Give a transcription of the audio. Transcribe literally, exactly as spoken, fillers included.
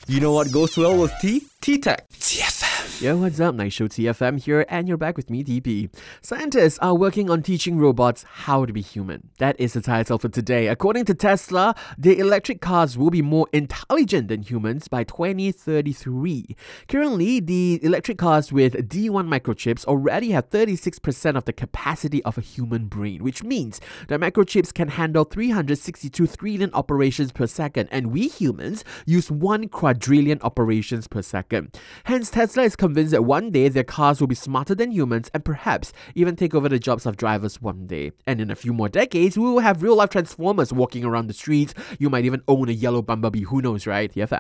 You know what goes well with tea? Tea Tech. T F M. Yo, what's up? Nice Show T F M here, and you're back with me, D P. Scientists are working on teaching robots how to be human. That is the title for today. According to Tesla, the electric cars will be more intelligent than humans by twenty thirty-three. Currently, the electric cars with D one microchips already have thirty-six percent of the capacity of a human brain, which means that microchips can handle three hundred sixty-two trillion operations per second, and we humans use one quadrillion operations per second. Hence, Tesla is convinced that one day their cars will be smarter than humans and perhaps even take over the jobs of drivers one day. And in a few more decades, we will have real-life transformers walking around the streets. You might even own a yellow Bumblebee, who knows, right? T F M.